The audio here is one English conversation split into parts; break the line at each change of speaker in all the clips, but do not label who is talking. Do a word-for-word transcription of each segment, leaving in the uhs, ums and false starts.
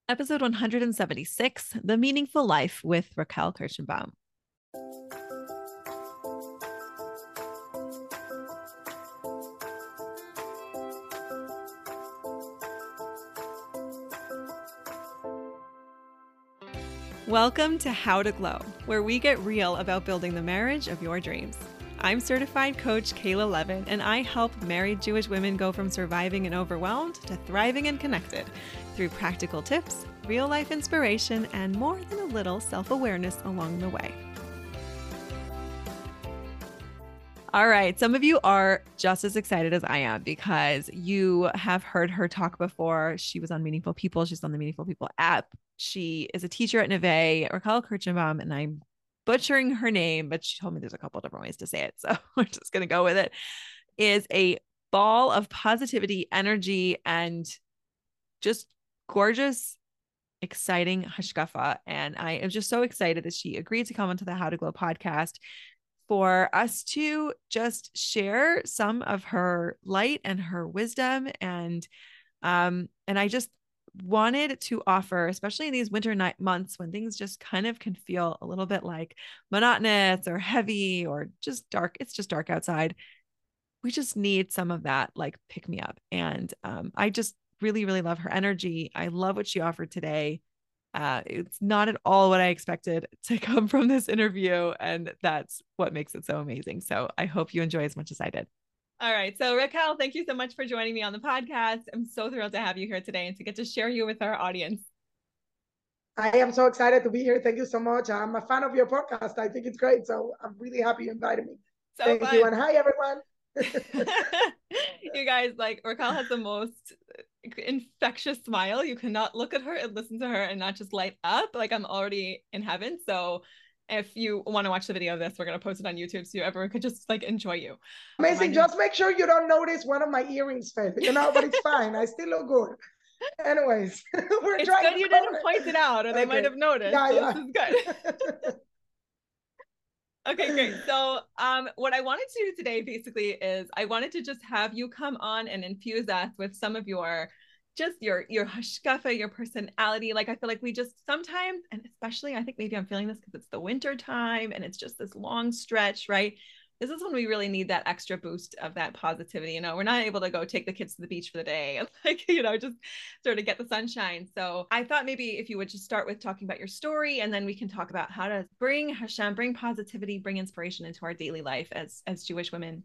Episode one hundred seventy-six, The Meaningful Life with Raquel Kirschenbaum. Welcome to How to Glow, where we get real about building the marriage of your dreams. I'm certified coach Kayla Levin, and I help married Jewish women go from surviving and overwhelmed to thriving and connected through practical tips, real life inspiration, and more than a little self-awareness along the way. All right. Some of you are just as excited as I am because you have heard her talk before. She was on Meaningful People. She's on the Meaningful People app. She is a teacher at Neve, Raquel Kirschenbaum, and I'm butchering her name, but she told me there's a couple different ways to say it. So we're just going to go with it. Is a ball of positivity, energy, and just gorgeous, exciting hashkafa. And I am just so excited that she agreed to come onto the How to Glow podcast for us to just share some of her light and her wisdom. And, um, and I just wanted to offer, especially in these winter night months when things just kind of can feel a little bit like monotonous or heavy or just dark. It's just dark outside. We just need some of that, like pick me up. And, um, I just really, really love her energy. I love what she offered today. Uh, it's not at all what I expected to come from this interview. And that's what makes it so amazing. So I hope you enjoy as much as I did. All right. So Raquel, thank you so much for joining me on the podcast. I'm so thrilled to have you here today and to get to share you with our audience.
I am so excited to be here. Thank you so much. I'm a fan of your podcast. I think it's great. So I'm really happy you invited me. So Thank fun. you. And hi, everyone.
You guys, like Raquel has the most infectious smile. You cannot look at her and listen to her and not just light up. Like I'm already in heaven. So if you want to watch the video of this, we're going to post it on YouTube so everyone could just like enjoy you.
Amazing. Just make sure you don't notice one of my earrings fell, you know, but it's fine. I still look good. Anyways, we're
it's
trying
good
to
you didn't it. point it out or they okay. might have noticed. Yeah, so yeah. This is good. Okay, great. So um, what I wanted to do today basically is I wanted to just have you come on and infuse us with some of your, just your, your hashkafa, your personality. Like, I feel like we just sometimes, and especially I think maybe I'm feeling this because it's the winter time and it's just this long stretch, right? This is when we really need that extra boost of that positivity. You know, we're not able to go take the kids to the beach for the day and like, you know, just sort of get the sunshine. So I thought maybe if you would just start with talking about your story and then we can talk about how to bring Hashem, bring positivity, bring inspiration into our daily life as, as Jewish women.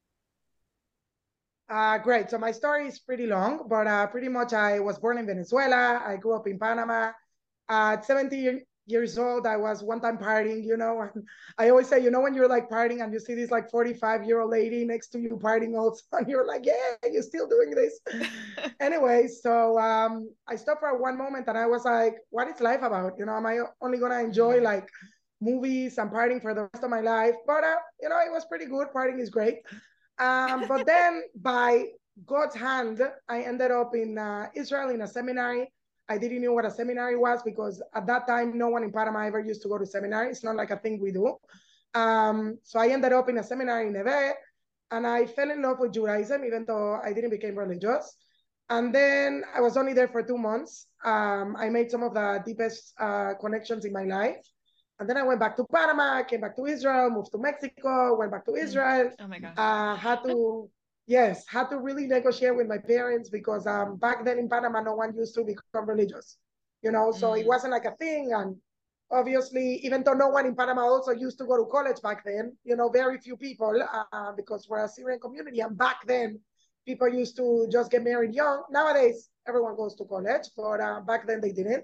Uh, great. So my story is pretty long, but uh, pretty much I was born in Venezuela. I grew up in Panama. Uh, at seventeen years old, I was one time partying, you know, and I always say, you know, when you're like partying and you see this like forty-five year old lady next to you partying also, and you're like, yeah, you're still doing this. Anyway, so um, I stopped for one moment and I was like, what is life about? You know, am I only going to enjoy like movies and partying for the rest of my life? But, uh, you know, it was pretty good. Partying is great. Um, but then by God's hand, I ended up in uh, Israel in a seminary. I didn't know what a seminary was because at that time, no one in Panama ever used to go to seminary. It's not like a thing we do. Um, so I ended up in a seminary in Neve, and I fell in love with Judaism, even though I didn't become religious. And then I was only there for two months. Um, I made some of the deepest uh, connections in my life. And then I went back to Panama, came back to Israel, moved to Mexico, went back to Israel.
Oh my gosh.
Uh, had to, yes, had to really negotiate with my parents because um, back then in Panama, no one used to become religious, you know, so mm. it wasn't like a thing. And obviously, even though no one in Panama also used to go to college back then, you know, very few people uh, because we're a Syrian community. And back then, people used to just get married young. Nowadays, everyone goes to college, but uh, back then they didn't.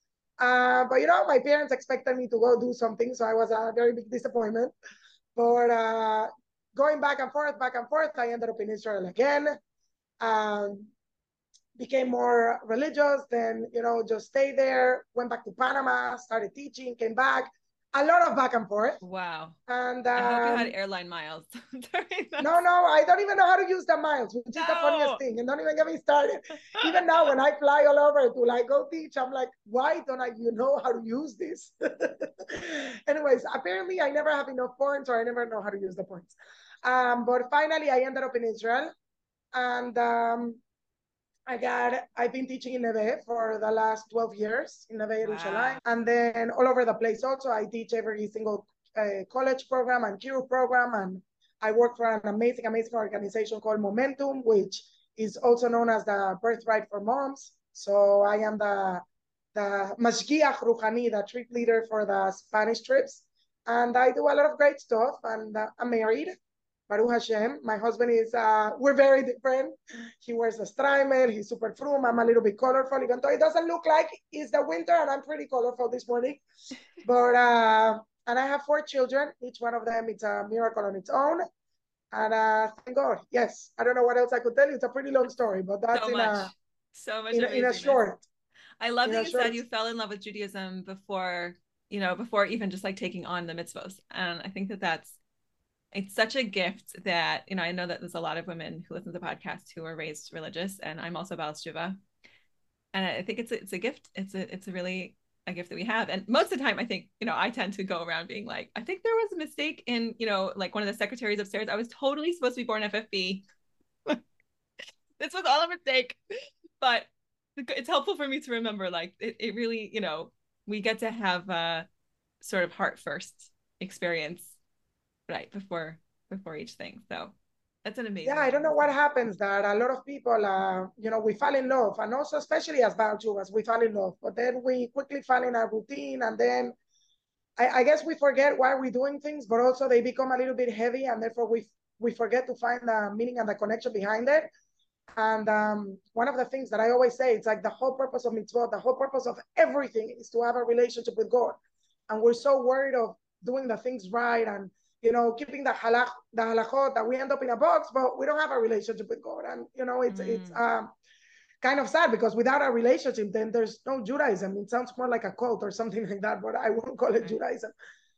Uh, but, you know, my parents expected me to go do something, so I was a very big disappointment. But uh, going back and forth, back and forth, I ended up in Israel again, um, became more religious, then, you know, just stayed there, went back to Panama, started teaching, came back. A lot of back and forth.
Wow.
And um,
I hope you had airline miles.
no, no, I don't even know how to use the miles, which no. is the funniest thing. And don't even get me started. Even now, when I fly all over to like go teach, I'm like, why don't I you know how to use this? Anyways, apparently I never have enough points or I never know how to use the points. Um, but finally, I ended up in Israel. And um, I got, I've been teaching in Neve for the last twelve years in Neve Jerusalem.
Wow.
And then all over the place also, I teach every single uh, college program and Q program. And I work for an amazing, amazing organization called Momentum, which is also known as the Birthright for Moms. So I am the, the Mashgiach Ruhani, the trip leader for the Spanish trips. And I do a lot of great stuff. And uh, I'm married. Baruch Hashem. My husband is, uh, we're very different. He wears a strimer. He's super frum. I'm a little bit colorful, even though it doesn't look like it's the winter, and I'm pretty colorful this morning. But, uh, and I have four children. Each one of them is a miracle on its own. And uh, thank God. Yes. I don't know what else I could tell you. It's a pretty long story, but that's
So
in
much.
a,
So much
in a, in a
amazingness.
short.
I love
in
that
a
you
short.
said you fell in love with Judaism before, you know, before even just like taking on the mitzvos. And I think that that's, it's such a gift that, you know, I know that there's a lot of women who listen to the podcast who are raised religious, and I'm also Baal Tshuva. And I think it's a, it's a gift. It's a, it's a really a gift that we have. And most of the time, I think, you know, I tend to go around being like, I think there was a mistake in, you know, like one of the secretaries upstairs. I was totally supposed to be born F F B. This was all a mistake. But it's helpful for me to remember, like, it, it really, you know, we get to have a sort of heart first experience right before before each thing. So that's an amazing.
Yeah, I don't know what happens that a lot of people, uh, you know, we fall in love, and also especially as Baal Tshuvas, we fall in love, but then we quickly fall in a routine, and then I, I guess we forget why we're doing things, but also they become a little bit heavy, and therefore we we forget to find the meaning and the connection behind it. And um, one of the things that I always say, it's like the whole purpose of mitzvot, the whole purpose of everything is to have a relationship with God. And we're so worried of doing the things right and, you know, keeping the halach, the halachot, that we end up in a box, but we don't have a relationship with God. And, you know, it's, mm. it's um, kind of sad, because without a relationship, then there's no Judaism. It sounds more like a cult or something like that, but I won't call it right. Judaism.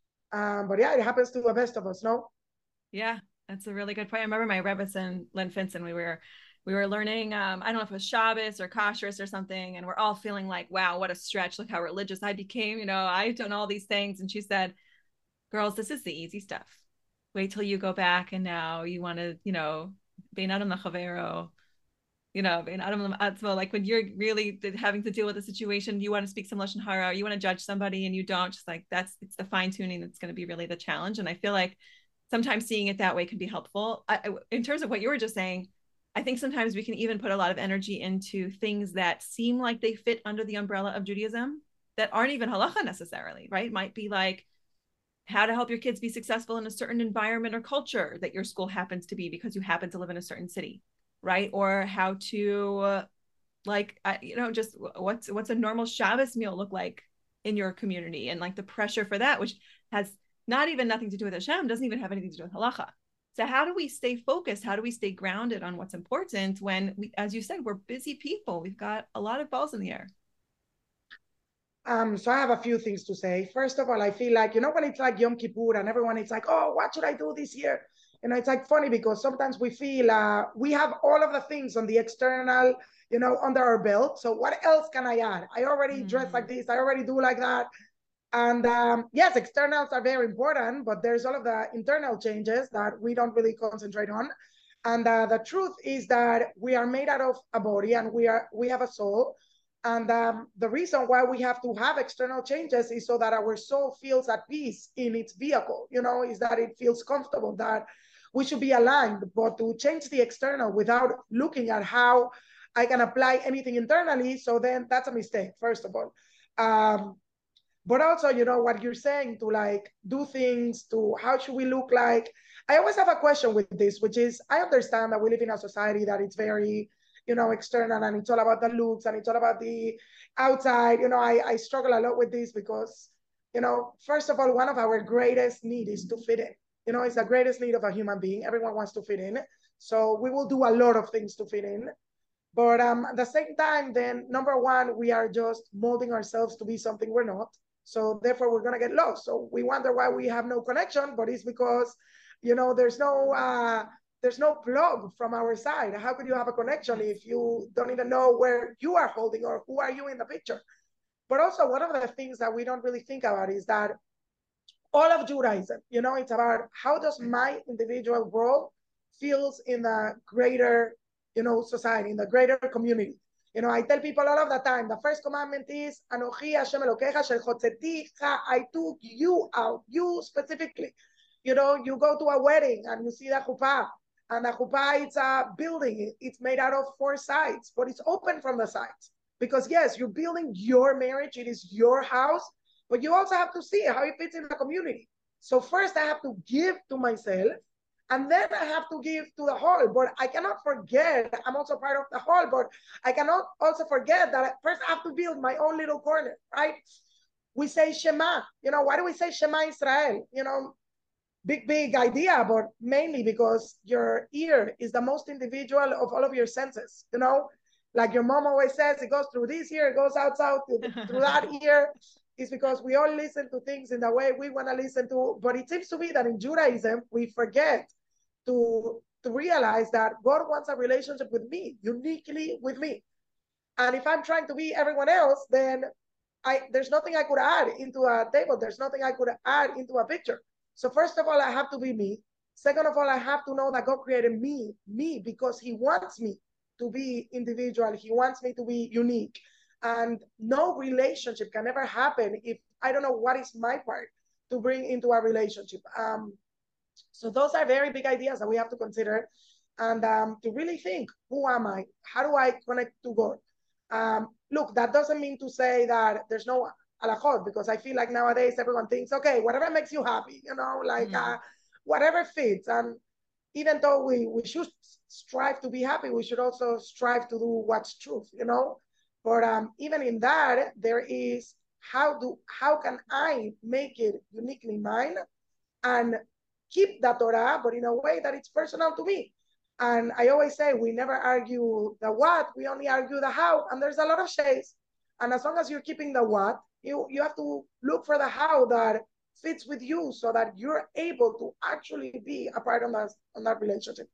Um, but yeah, it happens to the best of us, no?
Yeah, that's a really good point. I remember my Rebbetzin, Len Finson, we were we were learning, um, I don't know if it was Shabbos or Kashrus or something, and we're all feeling like, wow, what a stretch. Look how religious I became. You know, I've done all these things. And she said, girls, this is the easy stuff. Wait till you go back, and now you want to, you know, bein adam l'chavero, you know, bein adam l'matzmo, like when you're really having to deal with a situation, you want to speak some lashon hara, you want to judge somebody and you don't, just like, that's, it's the fine tuning that's going to be really the challenge. And I feel like sometimes seeing it that way can be helpful. I, in terms of what you were just saying, I think sometimes we can even put a lot of energy into things that seem like they fit under the umbrella of Judaism that aren't even halacha necessarily, right? It might be like how to help your kids be successful in a certain environment or culture that your school happens to be because you happen to live in a certain city, right? Or how to, uh, like, uh, you know, just what's what's a normal Shabbos meal look like in your community, and like the pressure for that, which has not even nothing to do with Hashem, doesn't even have anything to do with halacha. So how do we stay focused? How do we stay grounded on what's important when we, as you said, we're busy people. We've got a lot of balls in the air.
Um, so I have a few things to say. First of all, I feel like, you know, when it's like Yom Kippur and everyone is like, oh, what should I do this year? You know, it's like funny because sometimes we feel uh, we have all of the things on the external, you know, under our belt. So what else can I add? I already mm. dress like this. I already do like that. And um, yes, externals are very important, but there's all of the internal changes that we don't really concentrate on. And uh, the truth is that we are made out of a body, and we are we have a soul. And um, the reason why we have to have external changes is so that our soul feels at peace in its vehicle, you know, is that it feels comfortable, that we should be aligned. But to change the external without looking at how I can apply anything internally, so then that's a mistake, first of all. Um, But also, you know, what you're saying to like do things, to how should we look like? I always have a question with this, which is, I understand that we live in a society that it's very, you know, external, and it's all about the looks and it's all about the outside. You know, I, I struggle a lot with this because, you know, first of all, one of our greatest need is to fit in. You know, it's the greatest need of a human being. Everyone wants to fit in. So we will do a lot of things to fit in. But um, at the same time, then number one, we are just molding ourselves to be something we're not. So therefore, we're going to get lost. So we wonder why we have no connection, but it's because, you know, there's no uh, there's no plug from our side. How could you have a connection if you don't even know where you are holding or who are you in the picture? But also, one of the things that we don't really think about is that all of Judaism, you know, it's about how does my individual role feels in the greater, you know, society, in the greater community. You know, I tell people all of the time, the first commandment is, Anochi Hashem Elokecha shel chotzeticha, I took you out, you specifically. You know, you go to a wedding and you see the chuppah, and the chuppah, it's a building. It's made out of four sides, but it's open from the sides. Because yes, you're building your marriage, it is your house, but you also have to see how it fits in the community. So first I have to give to myself, and then I have to give to the whole. But I cannot forget, I'm also part of the whole, but I cannot also forget that first I have to build my own little corner, right? We say Shema. You know, why do we say Shema Israel? You know, big, big idea, but mainly because your ear is the most individual of all of your senses, you know? Like your mom always says, it goes through this ear, it goes out, out through that ear. It's because we all listen to things in the way we want to listen to. But it seems to be that in Judaism, we forget to, to realize that God wants a relationship with me, uniquely with me. And if I'm trying to be everyone else, then I there's nothing I could add into a table. There's nothing I could add into a picture. So first of all, I have to be me. Second of all, I have to know that God created me, me, because he wants me to be individual. He wants me to be unique. And no relationship can ever happen if I don't know what is my part to bring into a relationship. Um, so those are very big ideas that we have to consider, and um, to really think, who am I? How do I connect to God? Um, look, that doesn't mean to say that there's no halachot, because I feel like nowadays everyone thinks, okay, whatever makes you happy, you know, like mm. uh, whatever fits. And even though we, we should strive to be happy, we should also strive to do what's truth, you know? But um, even in that, there is how do how can I make it uniquely mine and keep the Torah, but in a way that it's personal to me. And I always say we never argue the what, we only argue the how, and there's a lot of shades. And as long as you're keeping the what, you, you have to look for the how that fits with you so that you're able to actually be a part of that, on that relationship.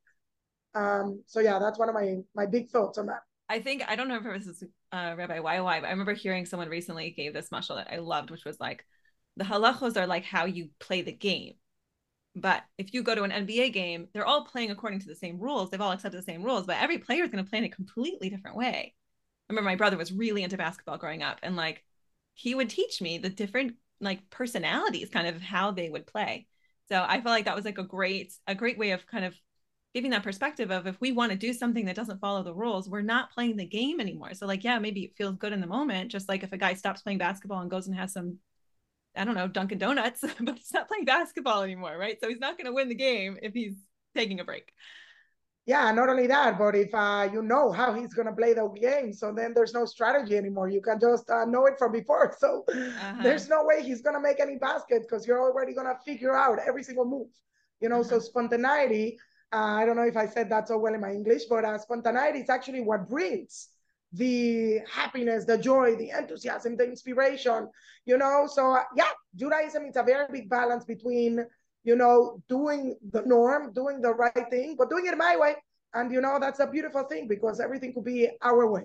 Um, so yeah, that's one of my, my big thoughts on that.
I think, I don't know if it was uh, Rabbi Y Y, but I remember hearing someone recently gave this mashal that I loved, which was like, the halachos are like how you play the game. But if you go to an N B A game, they're all playing according to the same rules. They've all accepted the same rules, but every player is going to play in a completely different way. I remember my brother was really into basketball growing up, and like he would teach me the different like personalities, kind of how they would play. So I felt like that was like a great, a great way of kind of giving that perspective of, if we want to do something that doesn't follow the rules, we're not playing the game anymore. So like, yeah, maybe it feels good in the moment. Just like if a guy stops playing basketball and goes and has some, I don't know, Dunkin' Donuts, but he's not playing basketball anymore, right? So he's not going to win the game if he's taking a break.
Yeah, not only that, but if uh, you know how he's going to play the game, so then there's no strategy anymore. You can just uh, know it from before. So uh-huh. There's no way he's going to make any baskets because you're already going to figure out every single move. You know, uh-huh. So spontaneity, uh, I don't know if I said that so well in my English, but uh, spontaneity is actually what brings the happiness, the joy, the enthusiasm, the inspiration, you know? So uh, yeah, Judaism, it's a very big balance between, you know, doing the norm, doing the right thing, but doing it my way. And, you know, that's a beautiful thing because everything could be our way.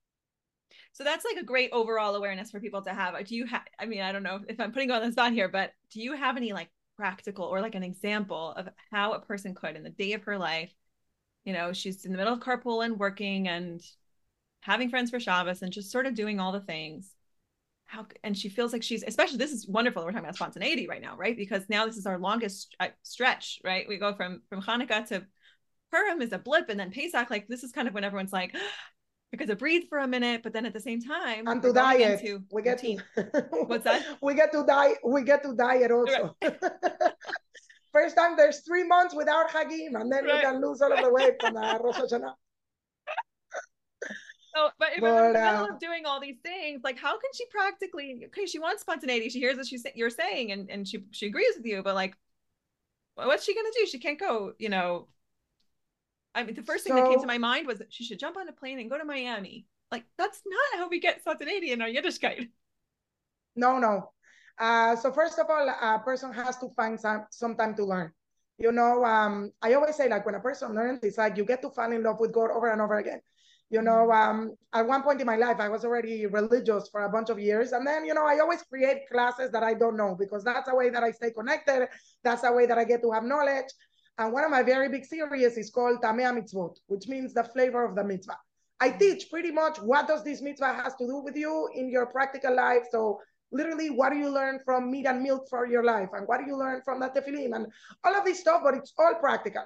So that's like a great overall awareness for people to have. Do you have, I mean, I don't know if I'm putting you on the spot here, but do you have any like practical or like an example of how a person could in the day of her life, you know, she's in the middle of carpool and working and having friends for Shabbos and just sort of doing all the things. How, and she feels like she's, especially, this is wonderful. We're talking about spontaneity right now, right? Because now this is our longest stretch, right? We go from, from Hanukkah to Purim is a blip, and then Pesach, like this is kind of when everyone's like, because to breathe for a minute, but then at the same time,
and to diet, we get routine. to,
what's that?
We get to diet, we get to diet also. Right. First time there's three months without Hagim, and then right. you can lose all of the weight from the Rosh Hashanah.
So, but if but, in the middle uh, of doing all these things, like how can she practically, okay, she wants spontaneity. She hears what she's, you're saying, and, and she, she agrees with you, but like, what's she going to do? She can't go, you know, I mean, the first thing so, that came to my mind was that she should jump on a plane and go to Miami. Like, that's not how we get spontaneity in our Yiddishkeit.
No, no. Uh, so first of all, a person has to find some, some time to learn. You know, um, I always say, like, when a person learns, it's like you get to fall in love with God over and over again. You know, um, at one point in my life, I was already religious for a bunch of years. And then, you know, I always create classes that I don't know because that's a way that I stay connected. That's a way that I get to have knowledge. And one of my very big series is called Tamei Mitzvot, which means the flavor of the mitzvah. I teach pretty much what does this mitzvah has to do with you in your practical life. So literally, what do you learn from meat and milk for your life? And what do you learn from the tefillin? And all of this stuff, but it's all practical.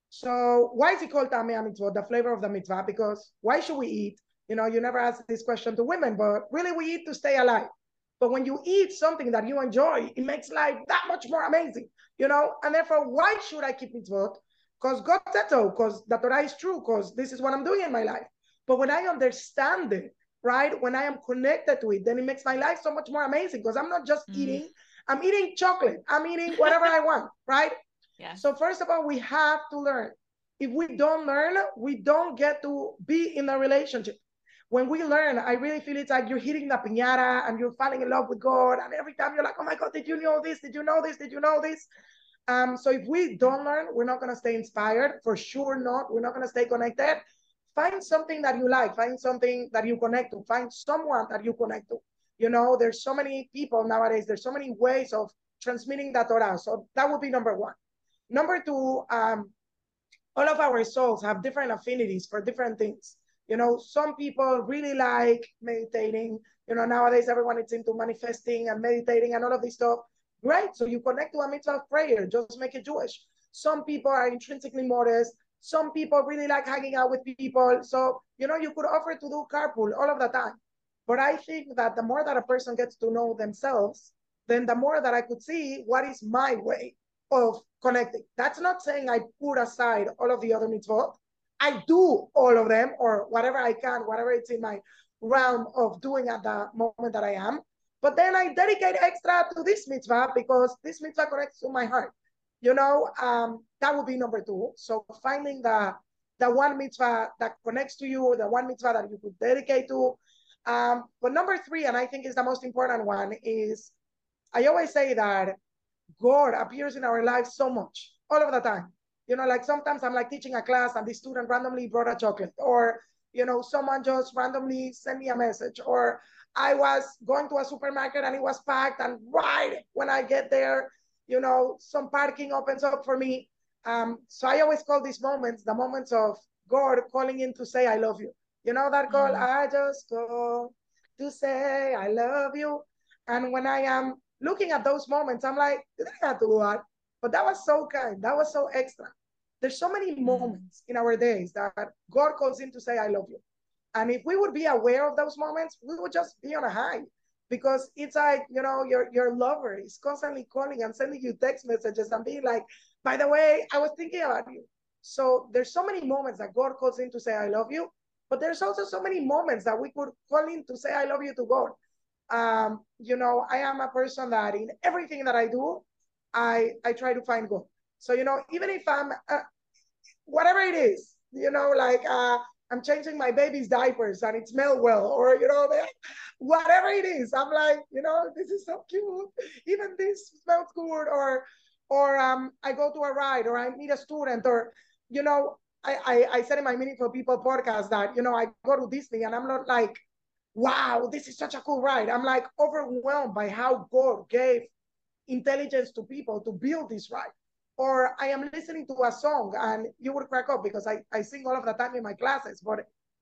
So why is it called Tamei HaMitzvot, the flavor of the mitzvah? Because why should we eat? You know, you never ask this question to women, but really we eat to stay alive. But when you eat something that you enjoy, it makes life that much more amazing, you know? And therefore, why should I keep mitzvot? Because God said so, because the Torah is true, because this is what I'm doing in my life. But when I understand it, right, when I am connected to it, then it makes my life so much more amazing, because I'm not just mm. eating, I'm eating chocolate, I'm eating whatever I want, right?
Yeah.
So first of all, we have to learn. If we don't learn, we don't get to be in a relationship. When we learn, I really feel it's like you're hitting the piñata and you're falling in love with God. And every time you're like, oh my God, did you know this? Did you know this? Did you know this? Um, so if we don't learn, we're not going to stay inspired. For sure not. We're not going to stay connected. Find something that you like. Find something that you connect to. Find someone that you connect to. You know, there's so many people nowadays. There's so many ways of transmitting the Torah. So that would be number one. Number two, um, all of our souls have different affinities for different things. You know, some people really like meditating. You know, nowadays everyone is into manifesting and meditating and all of this stuff. Great. So you connect to a mitzvah of prayer. Just make it Jewish. Some people are intrinsically modest. Some people really like hanging out with people. So, you know, you could offer to do carpool all of the time. But I think that the more that a person gets to know themselves, then the more that I could see what is my way of connecting. That's not saying I put aside all of the other mitzvot. I do all of them, or whatever I can, whatever it's in my realm of doing at the moment that I am. But then I dedicate extra to this mitzvah because this mitzvah connects to my heart. You know, um, that would be number two. So finding the, the one mitzvah that connects to you, the one mitzvah that you could dedicate to. Um, but number three, and I think is the most important one, is I always say that God appears in our lives so much, all of the time. You know, like sometimes I'm like teaching a class and the student randomly brought a chocolate, or, you know, someone just randomly sent me a message, or I was going to a supermarket and it was packed, and right when I get there, you know, some parking opens up for me. Um, so I always call these moments the moments of God calling in to say, I love you. You know that call, mm-hmm. I just go to say, I love you. And when I am looking at those moments, I'm like, you didn't have to do that. But that was so kind. That was so extra. There's so many mm. moments in our days that God calls in to say, I love you. And if we would be aware of those moments, we would just be on a high. Because it's like, you know, your, your lover is constantly calling and sending you text messages and being like, by the way, I was thinking about you. So there's so many moments that God calls in to say, I love you. But there's also so many moments that we could call in to say, I love you to God. Um, you know, I am a person that in everything that I do, I, I try to find God. So, you know, even if I'm, uh, whatever it is, you know, like uh, I'm changing my baby's diapers and it smells well, or, you know, whatever it is, I'm like, you know, this is so cute. Even this smells good. Or, or um, I go to a ride, or I meet a student, or, you know, I, I, I said in my Meaningful People podcast that, you know, I go to Disney and I'm not like, wow, this is such a cool ride. I'm like overwhelmed by how God gave intelligence to people to build this ride. Or I am listening to a song, and you would crack up because I, I sing all of the time in my classes, but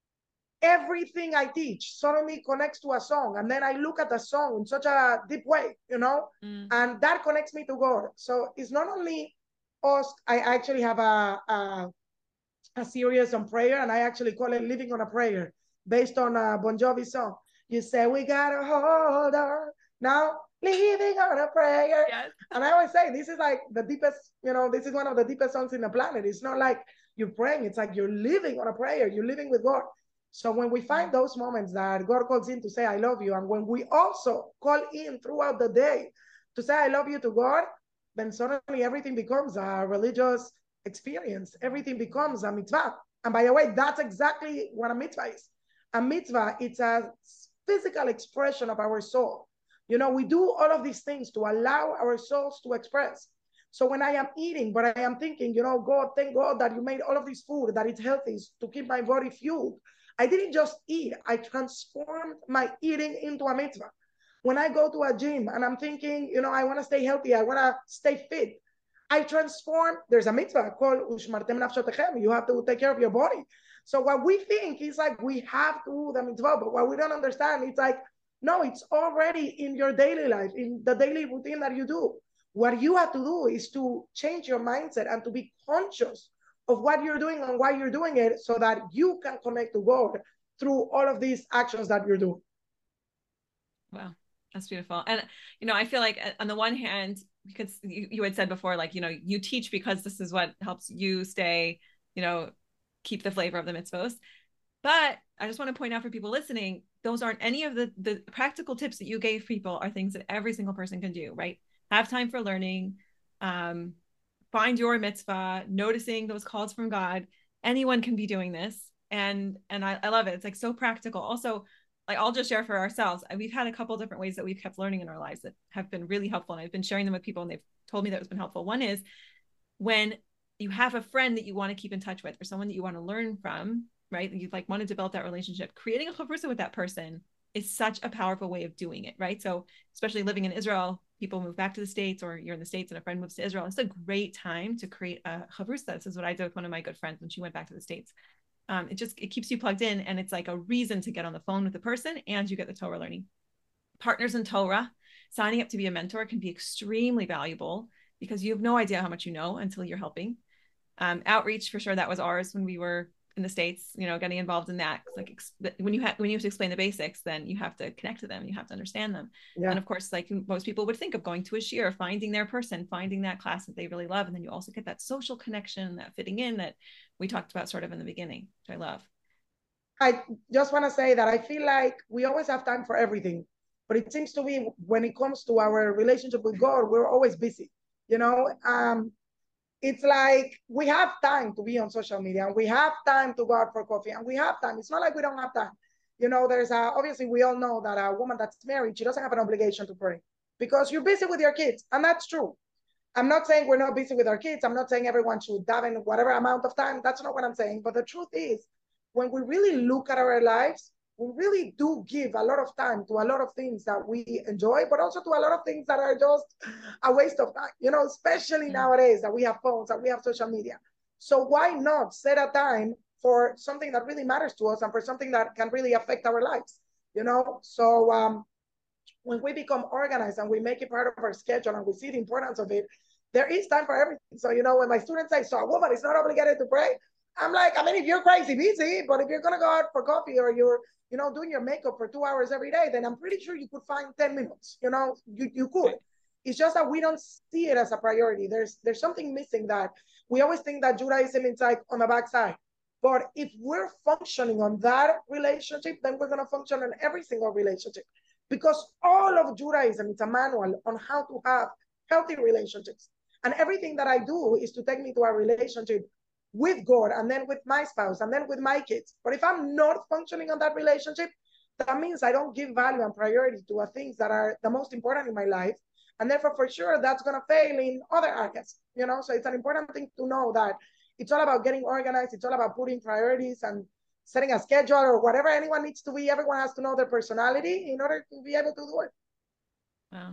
everything I teach suddenly connects to a song. And then I look at the song in such a deep way, you know, mm. and that connects me to God. So it's not only us, I actually have a, a, a series on prayer, and I actually call it Living on a Prayer, based on a Bon Jovi song. You say, we gotta hold on now, living on a prayer. Yes. And I always say, this is like the deepest, you know, this is one of the deepest songs in the planet. It's not like you're praying. It's like you're living on a prayer. You're living with God. So when we find those moments that God calls in to say, I love you, and when we also call in throughout the day to say, I love you to God, then suddenly everything becomes a religious experience. Everything becomes a mitzvah. And by the way, that's exactly what a mitzvah is. A mitzvah, it's a physical expression of our soul. You know, we do all of these things to allow our souls to express. So when I am eating, but I am thinking, you know, God, thank God that you made all of this food, that it's healthy to keep my body fueled. I didn't just eat, I transformed my eating into a mitzvah. When I go to a gym and I'm thinking, you know, I want to stay healthy, I want to stay fit, I transform. There's a mitzvah called Ushmartem Nafshotechem. You have to take care of your body. So what we think is like we have to do the mitzvah, but what we don't understand, it's like, no, it's already in your daily life, in the daily routine that you do. What you have to do is to change your mindset and to be conscious of what you're doing and why you're doing it so that you can connect to God through all of these actions that you're doing.
Wow, that's beautiful. And, you know, I feel like on the one hand, because you, you had said before, like, you know, you teach because this is what helps you stay, you know, keep the flavor of the mitzvos. But I just want to point out for people listening, those aren't any of the, the practical tips that you gave people are things that every single person can do, right? Have time for learning, um, find your mitzvah, noticing those calls from God. Anyone can be doing this. And, and I, I love it. It's like so practical. Also, like I'll just share for ourselves. We've had a couple different ways that we've kept learning in our lives that have been really helpful. And I've been sharing them with people and they've told me that it's been helpful. One is when you have a friend that you want to keep in touch with or someone that you want to learn from, right? You like want to develop that relationship, creating a chavrusa with that person is such a powerful way of doing it, right? So especially living in Israel, people move back to the States or you're in the States and a friend moves to Israel. It's a great time to create a chavrusa. This is what I did with one of my good friends when she went back to the States. Um, it just, it keeps you plugged in and it's like a reason to get on the phone with the person and you get the Torah learning. Partners in Torah, signing up to be a mentor can be extremely valuable because you have no idea how much you know until you're helping. Um, outreach, for sure, that was ours when we were in the States, you know, getting involved in that. Like when you have, when you have to explain the basics, then you have to connect to them, you have to understand them. Yeah. And of course, like most people would think of going to a shiur, finding their person, finding that class that they really love. And then you also get that social connection, that fitting in that we talked about sort of in the beginning, which I love.
I just want to say that I feel like we always have time for everything, but it seems to me when it comes to our relationship with God, we're always busy, you know? Um, it's like we have time to be on social media and we have time to go out for coffee and we have time. It's not like we don't have time. You know, there's a, obviously we all know that a woman that's married, she doesn't have an obligation to pray because you're busy with your kids. And that's true. I'm not saying we're not busy with our kids. I'm not saying everyone should daven whatever amount of time. That's not what I'm saying. But the truth is, when we really look at our lives, we really do give a lot of time to a lot of things that we enjoy, but also to a lot of things that are just a waste of time, you know, especially mm-hmm. nowadays that we have phones, that we have social media. So why not set a time for something that really matters to us and for something that can really affect our lives, you know? So um, when we become organized and we make it part of our schedule and we see the importance of it, there is time for everything. So, you know, when my students say, so a woman is not obligated to pray, I'm like, I mean, if you're crazy busy, but if you're going to go out for coffee or you're, you know, doing your makeup for two hours every day, then I'm pretty sure you could find ten minutes, you know, you, you could. It's just that we don't see it as a priority. There's, there's something missing that we always think that Judaism is like on the backside. But if we're functioning on that relationship, then we're going to function on every single relationship. Because all of Judaism is a manual on how to have healthy relationships. And everything that I do is to take me to a relationship with God and then with my spouse and then with my kids. But if I'm not functioning on that relationship, that means I don't give value and priority to the things that are the most important in my life. And therefore, for sure, that's going to fail in other areas, you know? So it's an important thing to know that it's all about getting organized. It's all about putting priorities and setting a schedule or whatever anyone needs to be. Everyone has to know their personality in order to be able to do it.
Wow.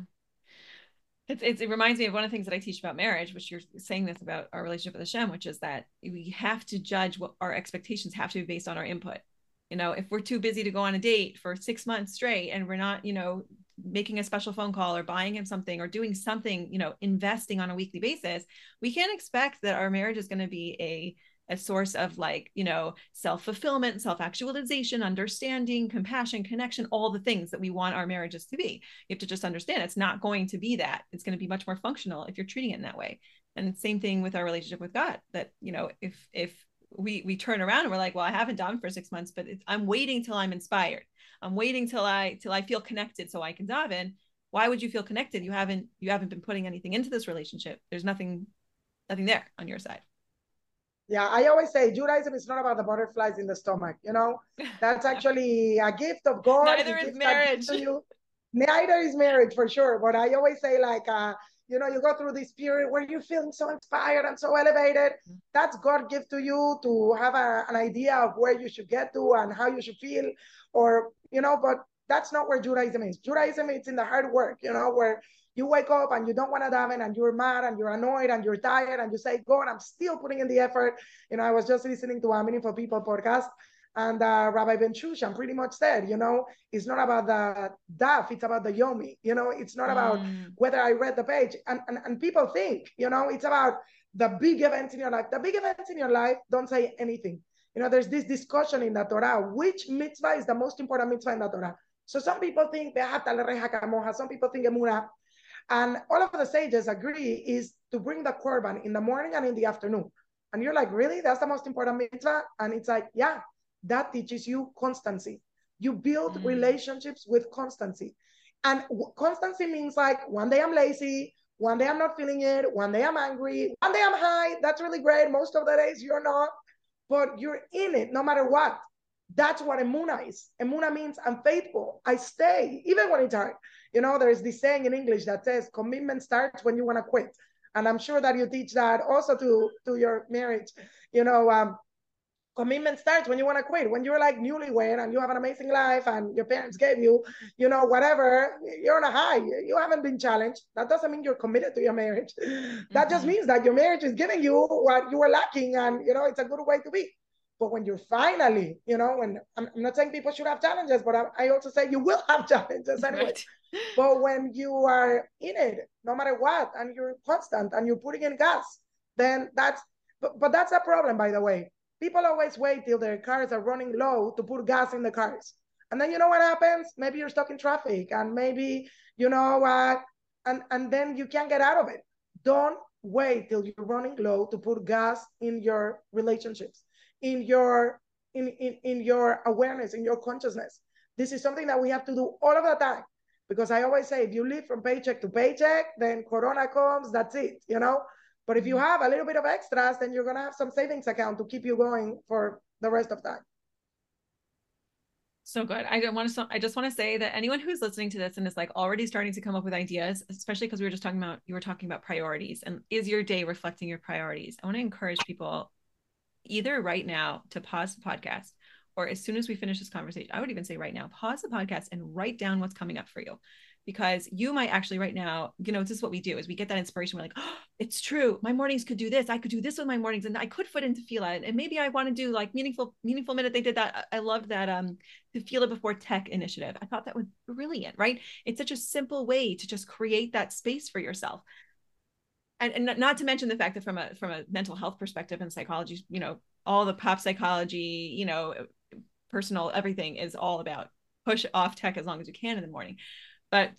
It's, it's, it reminds me of one of the things that I teach about marriage, which you're saying this about our relationship with Hashem, which is that we have to judge what our expectations have to be based on our input. You know, if we're too busy to go on a date for six months straight and we're not, you know, making a special phone call or buying him something or doing something, you know, investing on a weekly basis, we can't expect that our marriage is going to be a a source of like, you know, self-fulfillment, self-actualization, understanding, compassion, connection, all the things that we want our marriages to be. You have to just understand it's not going to be that. It's going to be much more functional if you're treating it in that way. And same thing with our relationship with God, that, you know, if, if we, we turn around and we're like, well, I haven't davened for six months, but it's, I'm waiting till I'm inspired. I'm waiting till I, till I feel connected so I can daven. Why would you feel connected? You haven't, you haven't been putting anything into this relationship. There's nothing, nothing there on your side.
Yeah, I always say Judaism is not about the butterflies in the stomach. You know, that's actually a gift of God.
Neither is marriage.
To you. Neither is marriage for sure. But I always say, like, uh, you know, you go through this period where you're feeling so inspired and so elevated. That's God gift to you to have a, an idea of where you should get to and how you should feel, or you know. But that's not where Judaism is. Judaism is in the hard work, you know, where you wake up and you don't want to daven and you're mad and you're annoyed and you're tired and you say, God, I'm still putting in the effort. You know, I was just listening to a Meaningful People podcast, and uh, Rabbi Ben Shushan pretty much said, you know, it's not about the daf, it's about the yomi. You know, it's not about
Mm.
whether I read the page. And, and, and people think, you know, it's about the big events in your life. The big events in your life don't say anything. You know, there's this discussion in the Torah, which mitzvah is the most important mitzvah in the Torah. So some people think, some people think emunah. And all of the sages agree is to bring the korban in the morning and in the afternoon. And you're like, really? That's the most important mitzvah? And it's like, yeah, that teaches you constancy. You build mm. relationships with constancy. And constancy means like one day I'm lazy, one day I'm not feeling it, one day I'm angry, one day I'm high. That's really great. Most of the days you're not, but you're in it no matter what. That's what emunah is. Emunah means I'm faithful. I stay, even when it's hard. You know, there's this saying in English that says commitment starts when you want to quit. And I'm sure that you teach that also to, to your marriage. You know, um, commitment starts when you want to quit. When you're like newlywed and you have an amazing life and your parents gave you, you know, whatever, you're on a high. You haven't been challenged. That doesn't mean you're committed to your marriage. That mm-hmm. just means that your marriage is giving you what you were lacking, and, you know, it's a good way to be. But when you're finally, you know, when I'm, I'm not saying people should have challenges, but I, I also say you will have challenges anyway. Right. But when you are in it, no matter what, and you're constant and you're putting in gas, then that's, but, but that's a problem, by the way. People always wait till their cars are running low to put gas in the cars. And then you know what happens? Maybe you're stuck in traffic, and maybe, you know, uh, and, and then you can't get out of it. Don't wait till you're running low to put gas in your relationships, in your, in, in, in your awareness, in your consciousness. This is something that we have to do all of the time. Because I always say, if you live from paycheck to paycheck, then Corona comes, that's it, you know? But if you have a little bit of extras, then you're going to have some savings account to keep you going for the rest of time.
So good. I don't want to, I just want to say that anyone who's listening to this and is like already starting to come up with ideas, especially because we were just talking about, you were talking about priorities, and is your day reflecting your priorities? I want to encourage people either right now to pause the podcast, or as soon as we finish this conversation, I would even say right now, pause the podcast and write down what's coming up for you. Because you might actually right now, you know, this is what we do is we get that inspiration. We're like, oh, it's true. My mornings could do this. I could do this with my mornings, and I could fit into feel it. And maybe I want to do like meaningful, meaningful minute. They did that. I loved that. Um, the Feel It Before Tech initiative. I thought that was brilliant, right? It's such a simple way to just create that space for yourself. And, and not to mention the fact that from a, from a mental health perspective and psychology, you know, all the pop psychology, you know, personal, everything is all about push off tech as long as you can in the morning. But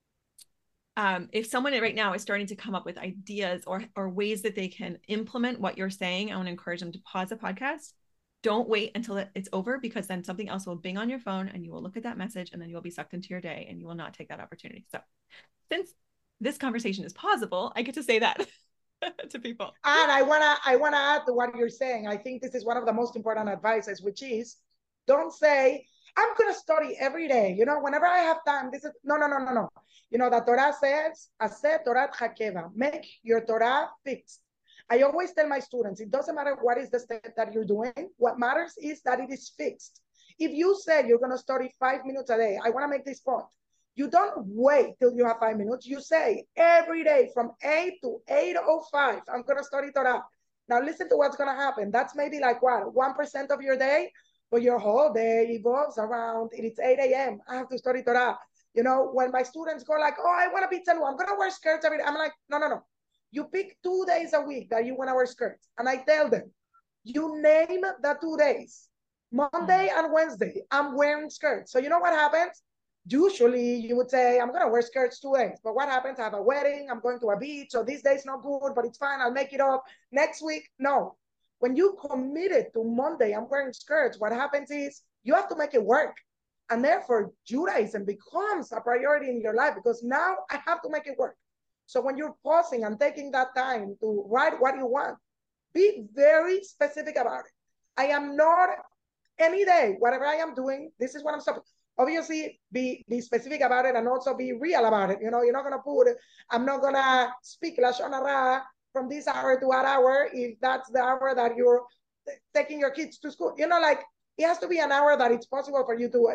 um, if someone right now is starting to come up with ideas or, or ways that they can implement what you're saying, I want to encourage them to pause the podcast. Don't wait until it's over, because then something else will bing on your phone and you will look at that message, and then you'll be sucked into your day and you will not take that opportunity. So since this conversation is pausable, I get to say that to people.
And I want to I want to add to what you're saying. I think this is one of the most important advices, which is don't say, I'm going to study every day. You know, whenever I have time, this is, no, no, no, no, no. You know, the Torah says, Aseh Torah Hakeva, make your Torah fixed. I always tell my students, it doesn't matter what is the step that you're doing. What matters is that it is fixed. If you say you're going to study five minutes a day, I want to make this point. You don't wait till you have five minutes. You say every day from eight to eight oh five, I'm going to study Torah. Now listen to what's going to happen. That's maybe like what, one percent of your day? But your whole day evolves around, it's eight a.m. I have to study Torah. You know, when my students go like, oh, I want to be Telu, I'm going to wear skirts every day. I'm like, no, no, no. You pick two days a week that you want to wear skirts. And I tell them, you name the two days. Monday and Wednesday, I'm wearing skirts. So you know what happens? Usually you would say, I'm going to wear skirts two days. But what happens? I have a wedding. I'm going to a beach. So this day's not good, but it's fine. I'll make it up. Next week, no. When you committed to Monday, I'm wearing skirts, what happens is you have to make it work. And therefore, Judaism becomes a priority in your life, because now I have to make it work. So when you're pausing and taking that time to write what you want, be very specific about it. I am not, any day, whatever I am doing, this is what I'm supposed. Obviously, be, be specific about it and also be real about it. You know, you're not going to put, I'm not going to speak Lashon Hara from this hour to that hour if that's the hour that you're taking your kids to school. You know, like, it has to be an hour that it's possible for you to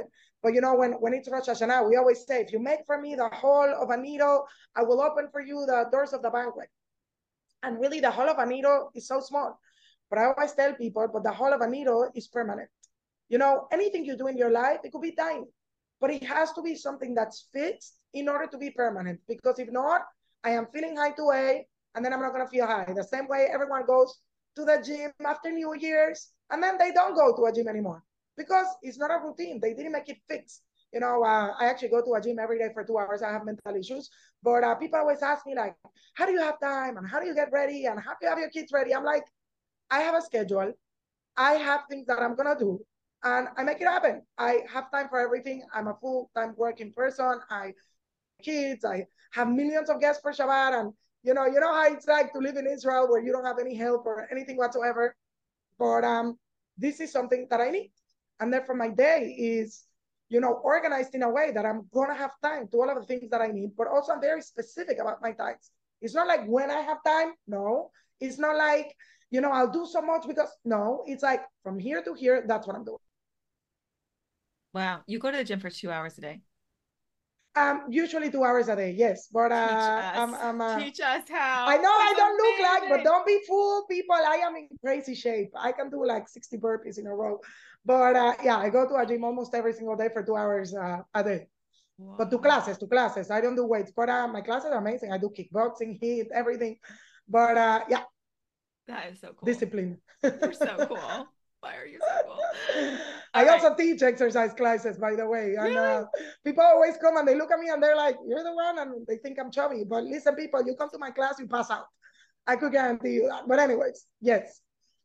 But you know, when, when it's Rosh Hashanah, we always say, if you make for me the hole of a needle, I will open for you the doors of the banquet. And really, the hole of a needle is so small. But I always tell people, but the hole of a needle is permanent. You know, anything you do in your life, it could be tiny, but it has to be something that's fixed in order to be permanent. Because if not, I am feeling high today, and then I'm not going to feel high. The same way everyone goes to the gym after New Year's, and then they don't go to a gym anymore because it's not a routine. They didn't make it fixed. You know, uh, I actually go to a gym every day for two hours. I have mental issues, but uh, people always ask me like, how do you have time? And how do you get ready? And how do you have your kids ready? I'm like, I have a schedule. I have things that I'm going to do and I make it happen. I have time for everything. I'm a full-time working person. I kids. I have millions of guests for Shabbat. And you know, you know how it's like to live in Israel where you don't have any help or anything whatsoever. But um, this is something that I need. And therefore my day is, you know, organized in a way that I'm gonna have time to all of the things that I need, but also I'm very specific about my times. It's not like when I have time, no. It's not like, you know, I'll do so much because no, it's like from here to here, that's what I'm doing.
Wow. You go to the gym for two hours a day.
Um, usually two hours a day, yes. But uh,
Teach us.
I'm, I'm, uh,
Teach us how.
I know I
That's
don't look
amazing.
like, but don't be fooled, people. I am in crazy shape. I can do like sixty burpees in a row. But uh, yeah, I go to a gym almost every single day for two hours uh, a day.
Wow.
But to classes, to classes. I don't do weights, but uh, my classes are amazing. I do kickboxing, heat, everything. But uh, yeah.
That is so cool.
Discipline.
You're so cool. Why are you so cool?
I right. also teach exercise classes, by the way. And
really?
uh, people always come and they look at me and they're like, you're the one, and they think I'm chubby. But listen, people, you come to my class, you pass out. I could guarantee you that. But anyways, yes.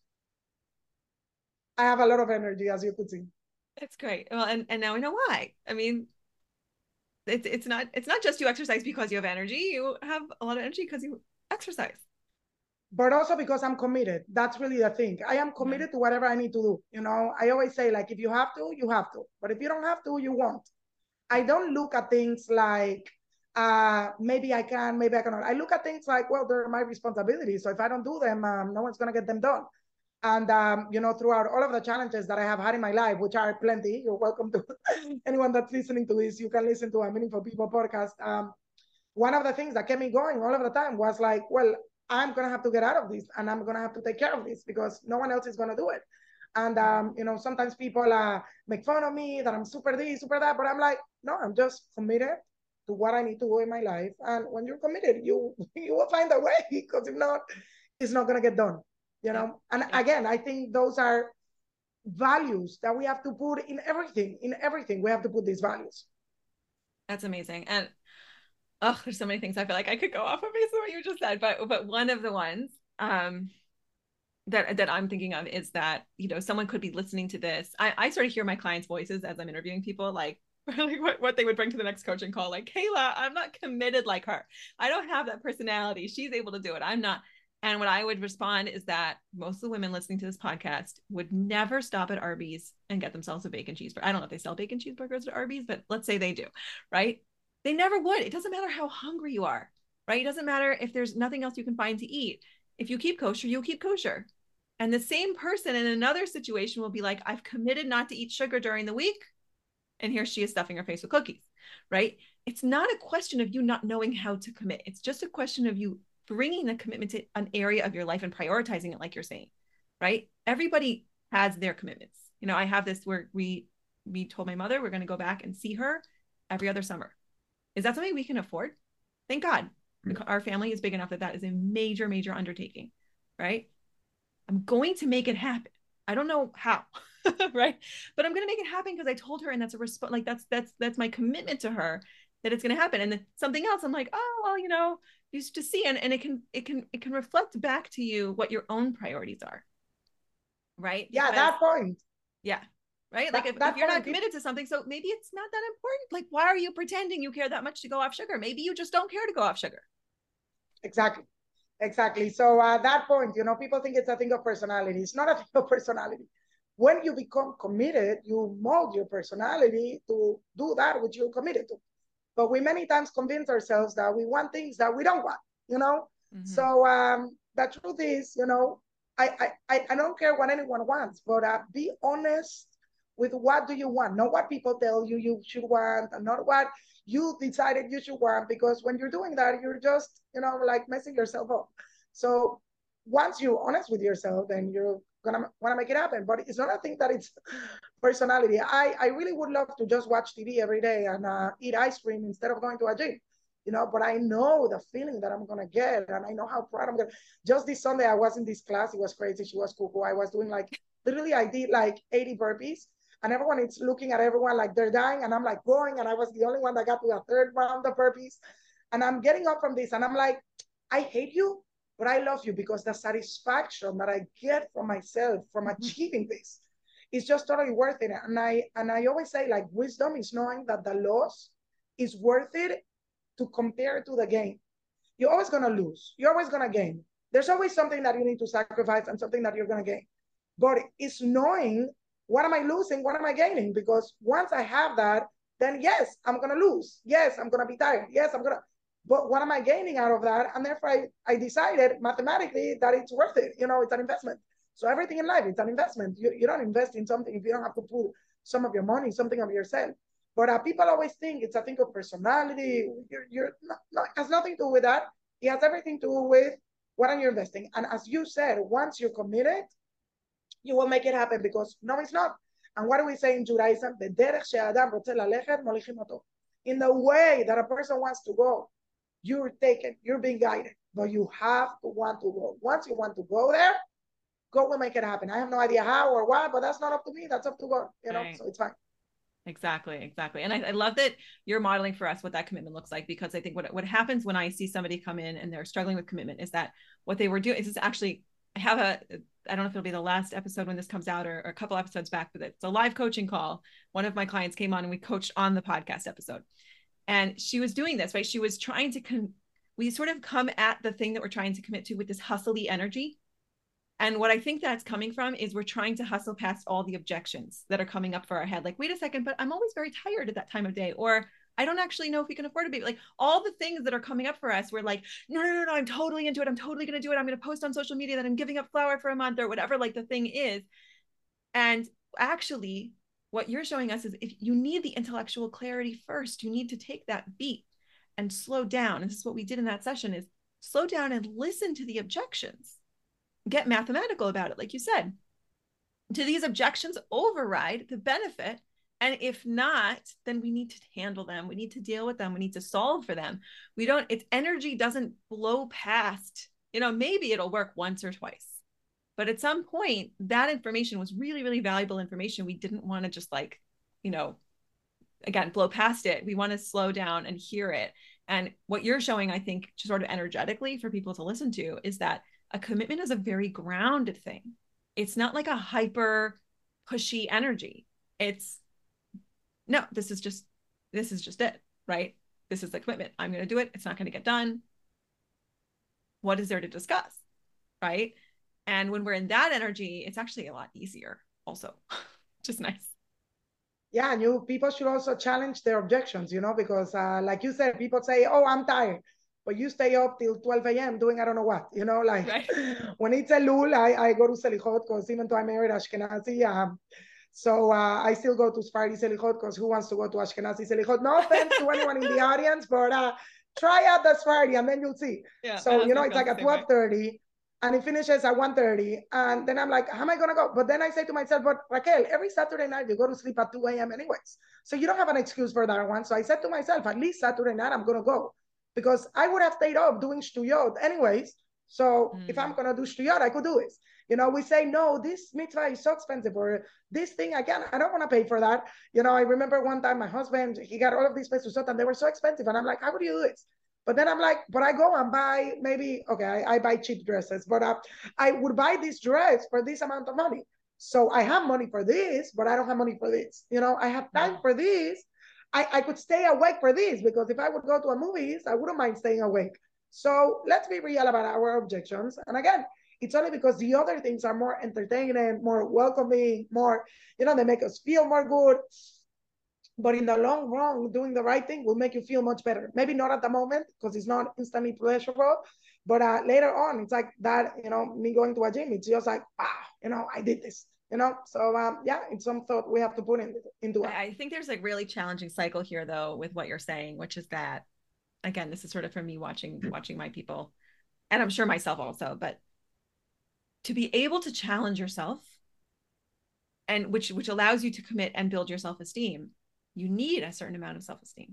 I have a lot of energy, as you could see.
It's great. Well, and, and now we know why. I mean, it's it's not it's not just you exercise because you have energy. You have a lot of energy because you exercise.
But also because I'm committed. That's really the thing. I am committed yeah. to whatever I need to do. You know, I always say, like, if you have to, you have to. But if you don't have to, you won't. I don't look at things like, uh, maybe I can, maybe I cannot. I look at things like, well, they're my responsibility. So if I don't do them, um, no one's going to get them done. And, um, you know, throughout all of the challenges that I have had in my life, which are plenty, you're welcome to anyone that's listening to this, you can listen to a Meaningful People podcast. Um, one of the things that kept me going all of the time was like, well, I'm going to have to get out of this and I'm going to have to take care of this because no one else is going to do it. And, um, you know, sometimes people uh, make fun of me that I'm super this, super that, but I'm like, no, I'm just committed to what I need to do in my life. And when you're committed, you you will find a way, because if not, it's not going to get done, you know? Yeah. And yeah. again, I think those are values that we have to put in everything, in everything. We have to put these values.
That's amazing. And oh, there's so many things I feel like I could go off of based on what you just said, but but one of the ones um, that that I'm thinking of is that, you know, someone could be listening to this. I, I sort of hear my clients' voices as I'm interviewing people, like, like what, what they would bring to the next coaching call, like, Kayla, I'm not committed like her. I don't have that personality. She's able to do it. I'm not. And what I would respond is that most of the women listening to this podcast would never stop at Arby's and get themselves a bacon cheeseburger. I don't know if they sell bacon cheeseburgers at Arby's, but let's say they do, right? They never would. It doesn't matter how hungry you are, right? It doesn't matter if there's nothing else you can find to eat. If you keep kosher, you'll keep kosher. And the same person in another situation will be like, I've committed not to eat sugar during the week. And here she is stuffing her face with cookies, right? It's not a question of you not knowing how to commit. It's just a question of you bringing the commitment to an area of your life and prioritizing it, like you're saying, right? Everybody has their commitments. You know, I have this where we, we told my mother, we're going to go back and see her every other summer. Is that something we can afford? Thank God. Mm-hmm. Our family is big enough that that is a major, major undertaking, right? I'm going to make it happen. I don't know how, right? But I'm going to make it happen because I told her, and that's a response. Like that's, that's, that's my commitment to her, that it's going to happen. And then something else, I'm like, oh, well, you know, used to see, and, and it can, it can, it can reflect back to you what your own priorities are. Right.
Because, yeah. That point.
Yeah. Right. Like that, if, that if you're not committed to something, so maybe it's not that important. Like, why are you pretending you care that much to go off sugar? Maybe you just don't care to go off sugar.
Exactly. Exactly. So at uh, that point, you know, people think it's a thing of personality. It's not a thing of personality. When you become committed, you mold your personality to do that which you're committed to. But we many times convince ourselves that we want things that we don't want, you know? Mm-hmm. So um, the truth is, you know, I, I, I don't care what anyone wants, but uh, be honest with what do you want, not what people tell you you should want, and not what you decided you should want, because when you're doing that, you're just, you know, like messing yourself up. So once you're honest with yourself, then you're gonna want to make it happen. But it's not a thing that it's personality. I, I really would love to just watch T V every day and uh, eat ice cream instead of going to a gym, you know, but I know the feeling that I'm going to get, and I know how proud I'm going to. Just this Sunday, I was in this class. It was crazy. She was cool. I was doing like, literally, I did like eighty burpees, and everyone is looking at everyone like they're dying. And I'm like going, and I was the only one that got to the third round of burpees. And I'm getting up from this, and I'm like, I hate you, but I love you, because the satisfaction that I get from myself from achieving this is just totally worth it. And I and I always say, like, wisdom is knowing that the loss is worth it to compare to the gain. You're always gonna lose. You're always gonna gain. There's always something that you need to sacrifice and something that you're gonna gain. But it's knowing, what am I losing? What am I gaining? Because once I have that, then yes, I'm gonna lose. Yes, I'm gonna be tired. Yes, I'm gonna. But what am I gaining out of that? And therefore, I, I decided mathematically that it's worth it. You know, it's an investment. So everything in life, it's an investment. You, you don't invest in something if you don't have to put some of your money, something of yourself. But uh, people always think it's a thing of personality. You're, you're not, not, it has nothing to do with that. It has everything to do with what are you investing. And as you said, once you're committed, you will make it happen, because no, it's not. And what do we say in Judaism? In the way that a person wants to go, you're taken, you're being guided, but you have to want to go. Once you want to go there, God will make it happen. I have no idea how or why, but that's not up to me. That's up to God, you know, right. So it's fine.
Exactly. Exactly. And I, I love that you're modeling for us what that commitment looks like, because I think what, what happens when I see somebody come in and they're struggling with commitment is that what they were doing is actually, I have a, I don't know if it'll be the last episode when this comes out, or, or a couple episodes back, but it's a live coaching call. One of my clients came on and we coached on the podcast episode, and she was doing this, right? She was trying to, con- we sort of come at the thing that we're trying to commit to with this hustly energy. And what I think that's coming from is we're trying to hustle past all the objections that are coming up for our head. Like, wait a second, but I'm always very tired at that time of day. Or I don't actually know if we can afford a baby. Like, all the things that are coming up for us, we're like, no, no, no, no, I'm totally into it. I'm totally going to do it. I'm going to post on social media that I'm giving up flour for a month or whatever, like the thing is. And actually, what you're showing us is if you need the intellectual clarity first, you need to take that beat and slow down. And this is what we did in that session, is slow down and listen to the objections. Get mathematical about it, like you said. Do these objections override the benefit? And if not, then we need to handle them. We need to deal with them. We need to solve for them. We don't, it's energy doesn't blow past, you know, maybe it'll work once or twice. But at some point, that information was really, really valuable information. We didn't want to just like, you know, again, blow past it. We want to slow down and hear it. And what you're showing, I think, sort of energetically for people to listen to, is that a commitment is a very grounded thing. It's not like a hyper pushy energy. It's no, this is just, this is just it, right? This is the commitment. I'm going to do it. It's not going to get done. What is there to discuss, right? And when we're in that energy, it's actually a lot easier also. Just nice.
Yeah, and you people should also challenge their objections, you know, because uh, like you said, people say, oh, I'm tired. But you stay up till twelve a.m. doing I don't know what, you know, like right. When it's Elul, I, I go to Selichot, because even though I married Ashkenazi, um, so uh, I still go to Sephardi Selichot, because who wants to go to Ashkenazi Selichot? No offense to anyone in the audience, but uh, try out the Sephardi and then you'll see. Yeah, so, you know, it's like at twelve thirty and it finishes at one thirty. And then I'm like, how am I going to go? But then I say to myself, but Raquel, every Saturday night you go to sleep at two a.m. anyways. So you don't have an excuse for that one. So I said to myself, at least Saturday night I'm going to go. Because I would have stayed up doing shtuyot anyways. So mm. if I'm going to do shtuyot, I could do it. You know, we say, no, this mitzvah is so expensive, or this thing, again, I don't want to pay for that. You know, I remember one time my husband, he got all of these places and they were so expensive. And I'm like, how would you do this? But then I'm like, but I go and buy maybe, okay, I, I buy cheap dresses, but uh, I would buy this dress for this amount of money. So I have money for this, but I don't have money for this. You know, I have time mm. for this. I, I could stay awake for this, because if I would go to a movies, I wouldn't mind staying awake. So let's be real about our objections. And again, it's only because the other things are more entertaining, more welcoming, more, you know, they make us feel more good. But in the long run, doing the right thing will make you feel much better. Maybe not at the moment, because it's not instantly pleasurable, but uh, later on, it's like that, you know, me going to a gym, it's just like, wow, you know, I did this. you know? So um, yeah, it's some thought we have to put in, into it.
I, I think there's a really challenging cycle here though with what you're saying, which is that, again, this is sort of from me watching watching my people, and I'm sure myself also, but to be able to challenge yourself, and which which allows you to commit and build your self-esteem, you need a certain amount of self-esteem,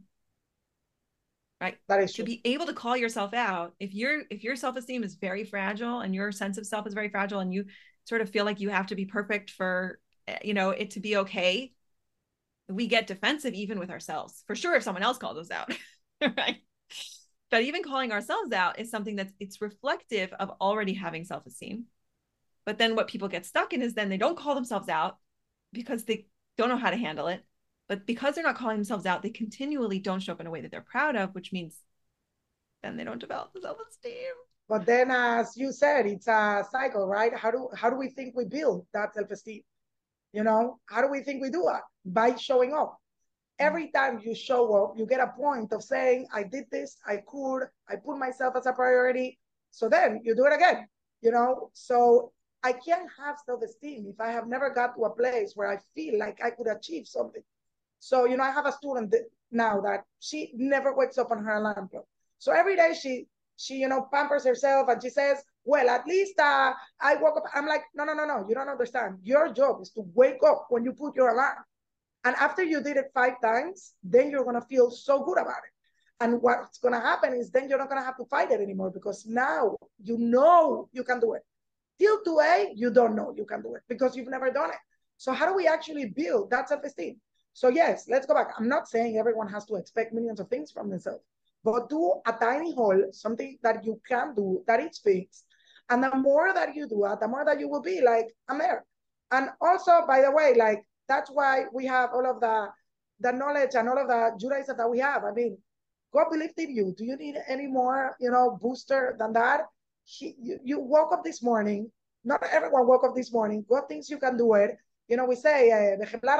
right?
That is
To
true.
be able to call yourself out, if your if your self-esteem is very fragile and your sense of self is very fragile, and you sort of feel like you have to be perfect for, you know, it to be okay, we get defensive even with ourselves, for sure, if someone else calls us out. Right? But even calling ourselves out is something that's it's reflective of already having self-esteem. But then what people get stuck in is then they don't call themselves out because they don't know how to handle it. But because they're not calling themselves out, they continually don't show up in a way that they're proud of, which means then they don't develop the self-esteem.
But then, as you said, it's a cycle, right? How do how do we think we build that self-esteem? You know, how do we think we do it? By showing up. Every time you show up, you get a point of saying, I did this, I could, I put myself as a priority. So then you do it again, you know? So I can't have self-esteem if I have never got to a place where I feel like I could achieve something. So, you know, I have a student now that she never wakes up on her alarm clock. So every day she, she, you know, pampers herself and she says, well, at least uh, I woke up. I'm like, no, no, no, no, you don't understand. Your job is to wake up when you put your alarm. And after you did it five times, then you're going to feel so good about it. And what's going to happen is then you're not going to have to fight it anymore because now you know you can do it. Till today, you don't know you can do it because you've never done it. So how do we actually build that self-esteem? So yes, let's go back. I'm not saying everyone has to expect millions of things from themselves, but do a tiny hole, something that you can do, that is fixed. And the more that you do it, the more that you will be like, I'm there. And also, by the way, like, that's why we have all of the, the knowledge and all of the Judaism that we have. I mean, God believed in you. Do you need any more, you know, booster than that? He, you, you woke up this morning. Not everyone woke up this morning. God thinks you can do it. You know, we say, eh,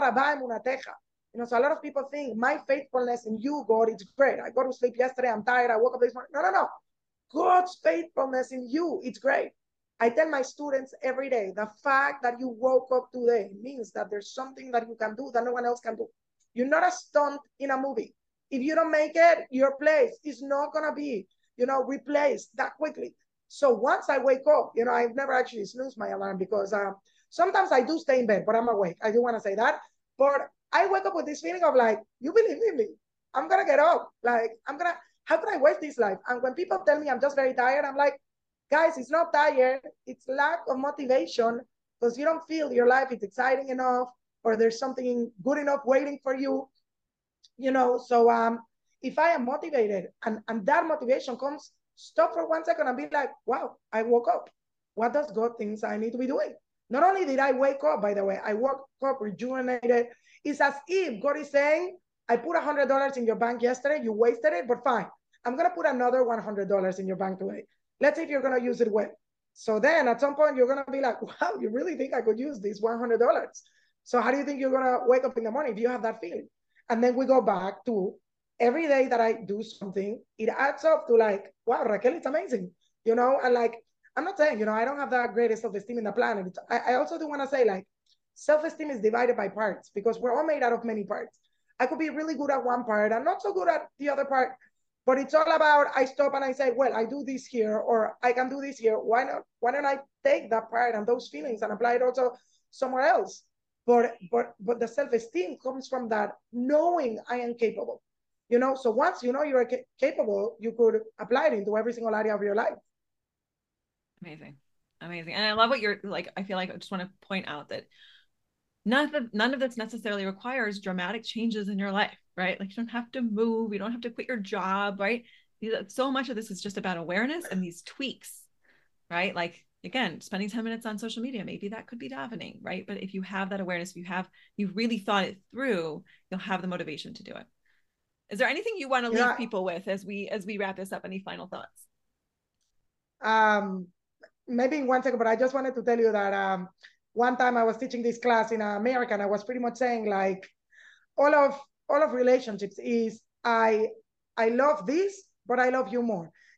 you know, so a lot of people think my faithfulness in you, God, it's great. I go to sleep yesterday. I'm tired. I woke up this morning. No, no, no. God's faithfulness in you, it's great. I tell my students every day, the fact that you woke up today means that there's something that you can do that no one else can do. You're not a stunt in a movie. If you don't make it, your place is not going to be, you know, replaced that quickly. So once I wake up, you know, I've never actually snoozed my alarm because um, sometimes I do stay in bed, but I'm awake. I do want to say that. But I wake up with this feeling of like, you believe in me. I'm going to get up. Like, I'm going to, how can I waste this life? And when people tell me I'm just very tired, I'm like, guys, it's not tired. It's lack of motivation because you don't feel your life is exciting enough or there's something good enough waiting for you, you know? So um, if I am motivated and, and that motivation comes, stop for one second and be like, wow, I woke up. What does God think I need to be doing? Not only did I wake up, by the way, I woke up rejuvenated. It's as if God is saying, I put one hundred dollars in your bank yesterday, you wasted it, but fine. I'm going to put another one hundred dollars in your bank today. Let's see if you're going to use it well. So then at some point, you're going to be like, wow, you really think I could use this one hundred dollars? So how do you think you're going to wake up in the morning if you have that feeling? And then we go back to every day that I do something, it adds up to like, wow, Raquel, it's amazing. You know, and like, I'm not saying, you know, I don't have the greatest self-esteem in the planet. It's, I, I also do want to say like, self-esteem is divided by parts because we're all made out of many parts. I could be really good at one part and not so good at the other part. But it's all about I stop and I say, well, I do this here or I can do this here. Why not? Why don't I take that part and those feelings and apply it also somewhere else? But but but the self-esteem comes from that knowing I am capable. You know, so once you know you're capable, you could apply it into every single area of your life.
Amazing. Amazing. And I love what you're like. I feel like I just want to point out that none of the, none of this necessarily requires dramatic changes in your life, right? Like you don't have to move, you don't have to quit your job, right? So much of this is just about awareness and these tweaks, right? Like again, spending ten minutes on social media, maybe that could be davening, right? But if you have that awareness, if you have, you've really thought it through, you'll have the motivation to do it. Is there anything you want to
You
leave
know,
people with as we, as we wrap this up? Any final thoughts?
Um, maybe in one second, but I just wanted to tell you that um, one time I was teaching this class in America and I was pretty much saying like, all of all of relationships is I I love this, but I love you more.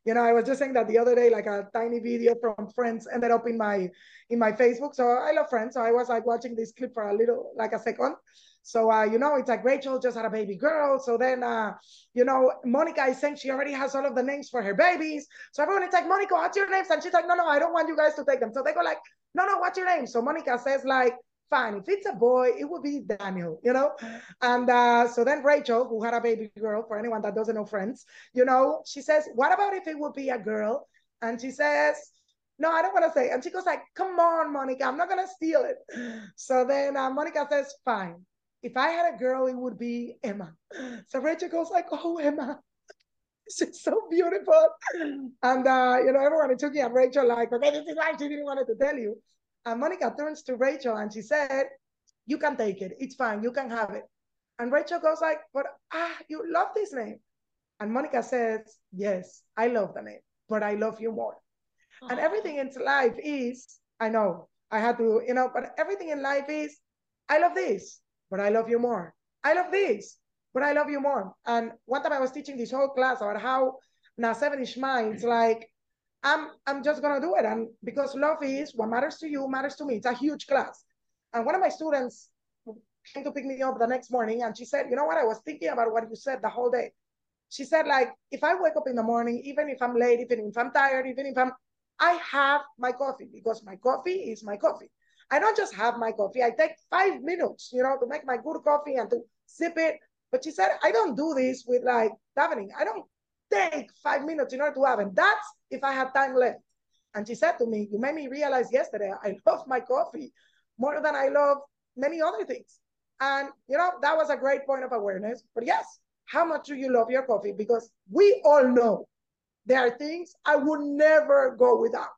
You know, I was just saying that the other day, like a tiny video from Friends ended up in my in my Facebook. So I love Friends. So I was like watching this clip for a little, like a second. So uh, you know, it's like Rachel just had a baby girl. So then uh, you know, Monica is saying she already has all of the names for her babies. So everyone is like, Monica, what's your names? And she's like, no, no, I don't want you guys to take them. So they go like, no, no, what's your name? So Monica says like, fine, if it's a boy, it would be Daniel, you know? And uh, so then Rachel, who had a baby girl, for anyone that doesn't know Friends, you know, she says, what about if it would be a girl? And she says, no, I don't want to say. And she goes like, come on, Monica, I'm not going to steal it. So then uh, Monica says, fine. If I had a girl, it would be Emma. So Rachel goes like, oh, Emma. She's so beautiful. And, uh, you know, everyone is looking at Rachel like, okay, this is why she didn't want to tell you. And Monica turns to Rachel and she said, you can take it. It's fine. You can have it. And Rachel goes like, but ah, you love this name. And Monica says, yes, I love the name, but I love you more. Aww. And everything in life is, I know, I had to, you know, but everything in life is, I love this, but I love you more. I love this, but I love you more. And one time I was teaching this whole class about how now seven Ishma, it's like, I'm, I'm just going to do it. And because love is what matters to you, matters to me. It's a huge class. And one of my students came to pick me up the next morning and she said, you know what? I was thinking about what you said the whole day. She said, like, if I wake up in the morning, even if I'm late, even if I'm tired, even if I'm, I have my coffee because my coffee is my coffee. I don't just have my coffee. I take five minutes, you know, to make my good coffee and to sip it. But she said, I don't do this with like davening. I don't take five minutes in order to have it. That's if I had time left. And she said to me, you made me realize yesterday, I love my coffee more than I love many other things. And, you know, that was a great point of awareness. But yes, how much do you love your coffee? Because we all know there are things I would never go without,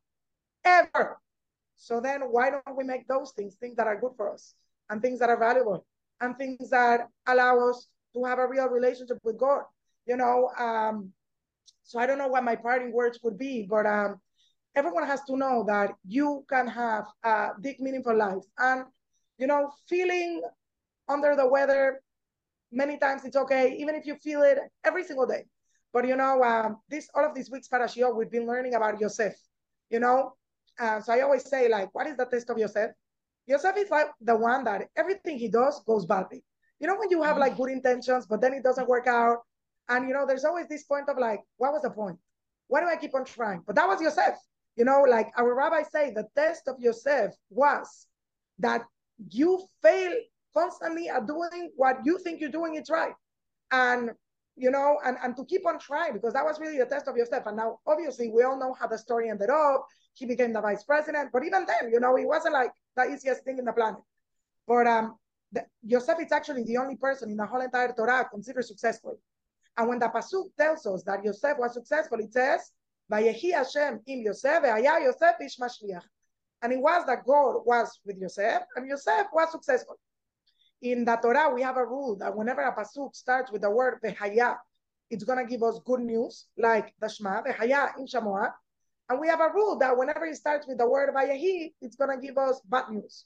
ever. So then why don't we make those things, things that are good for us and things that are valuable and things that allow us to have a real relationship with God, you know? Um, so I don't know what my parting words would be, but um, everyone has to know that you can have a big, meaningful life. And, you know, feeling under the weather, many times it's okay, even if you feel it every single day. But, you know, um, this all of these weeks, Parashiyot, we've been learning about Yosef, you know? Uh, so I always say, like, what is the test of Yosef? Yosef is like the one that everything he does goes badly. You know, when you have like good intentions, but then it doesn't work out. And, you know, there's always this point of like, what was the point? Why do I keep on trying? But that was Yosef. You know, like our rabbis say, the test of Yosef was that you fail constantly at doing what you think you're doing it's right. And, you know, and, and to keep on trying, because that was really the test of Yosef. And now, obviously, we all know how the story ended up. He became the vice president. But even then, you know, it wasn't like the easiest thing in the planet. But um, the, Yosef is actually the only person in the whole entire Torah considered successful. And when the Pasuk tells us that Yosef was successful, it says, Vayehi Hashem im Yosef, ve'haya Yosef ish mashliach. And it was that God was with Yosef, and Yosef was successful. In the Torah, we have a rule that whenever a pasuk starts with the word vehaya, it's going to give us good news, like the Shema, vehaya in Shamoah. And we have a rule that whenever it starts with the word vayehi, it's going to give us bad news.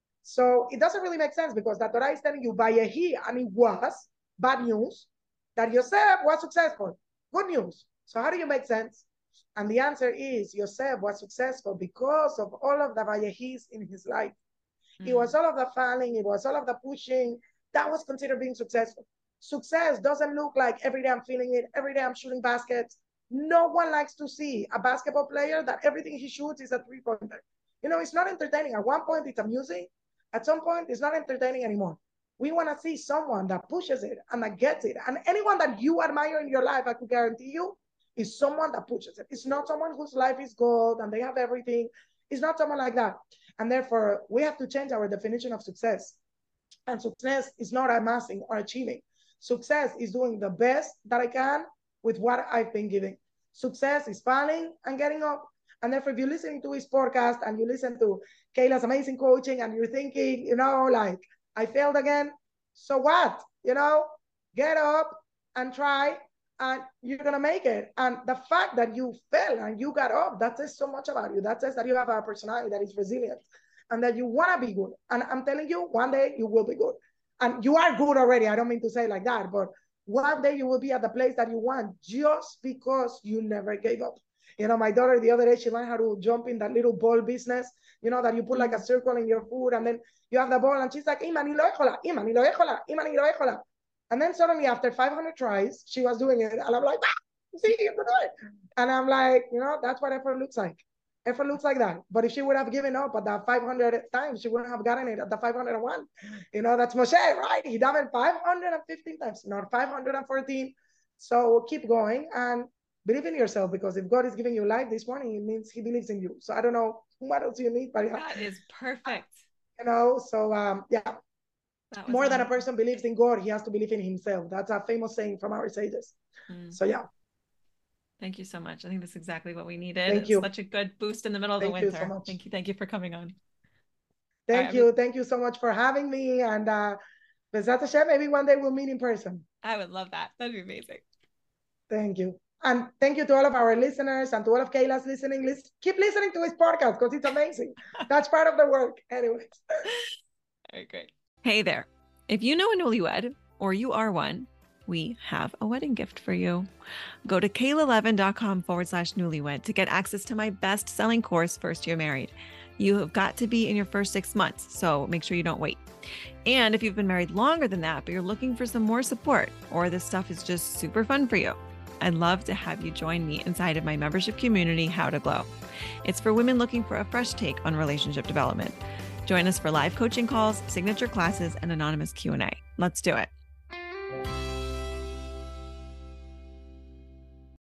So it doesn't really make sense because the Torah is telling you vayehi, and it was bad news, that Yosef was successful. Good news. So how do you make sense? And the answer is Yosef was successful because of all of the vayehis in his life. Mm. It was all of the falling, it was all of the pushing. That was considered being successful. Success doesn't look like every day I'm feeling it, every day I'm shooting baskets. No one likes to see a basketball player that everything he shoots is a three-pointer. You know, it's not entertaining. At one point, it's amusing. At some point, it's not entertaining anymore. We want to see someone that pushes it and that gets it. And anyone that you admire in your life, I could guarantee you, is someone that pushes it. It's not someone whose life is gold and they have everything. It's not someone like that. And therefore, we have to change our definition of success. And success is not amassing or achieving. Success is doing the best that I can with what I've been given. Success is falling and getting up. And therefore, if you're listening to his podcast and you listen to Kayla's amazing coaching and you're thinking, you know, like, I failed again, so what? You know, get up and try, and you're going to make it. And the fact that you fell and you got up, that says so much about you. That says that you have a personality that is resilient and that you want to be good. And I'm telling you, one day you will be good. And you are good already. I don't mean to say like that, but one day you will be at the place that you want just because you never gave up. You know, my daughter the other day, she learned how to jump in that little ball business, you know, that you put like a circle in your food and then you have the ball and she's like, Ima, ni lo dejo la, Ima, ni lo dejo la, Ima, ni lo dejo la. And then suddenly after five hundred tries, she was doing it. And I'm like, ah, see, you can do it. And I'm like, you know, that's what effort looks like. Effort looks like that. But if she would have given up at that five hundred times, she wouldn't have gotten it at the five hundred one. You know, that's Moshe, right? He done it five hundred fifteen times, not five hundred fourteen. So keep going and believe in yourself, because if God is giving you life this morning, it means he believes in you. So I don't know what else you need, but yeah.
That is perfect.
You know, so um, yeah. More than a person believes in God, he has to believe in himself. That's a famous saying from our sages. Mm. So yeah.
Thank you so much. I think that's exactly what we needed.
Thank
it's
you.
Such a good boost in the middle of
Thank
the winter.
You so much.
Thank you. Thank you for coming on.
Thank
right,
you.
I mean,
Thank you so much for having me. And uh, B'ezrat Hashem, maybe one day we'll meet in person.
I would love that. That'd be amazing.
Thank you. And thank you to all of our listeners and to all of Kayla's listening. Listen, keep listening to his podcast because it's amazing. That's part of the work. Anyways.
All right, great. Hey there. If you know a newlywed or you are one, we have a wedding gift for you. Go to kayla11.com forward slash newlywed to get access to my best-selling course, First Year Married. You have got to be in your first six months, so make sure you don't wait. And if you've been married longer than that, but you're looking for some more support, or this stuff is just super fun for you, I'd love to have you join me inside of my membership community, How to Glow. It's for women looking for a fresh take on relationship development. Join us for live coaching calls, signature classes, and anonymous Q and A. Let's do it.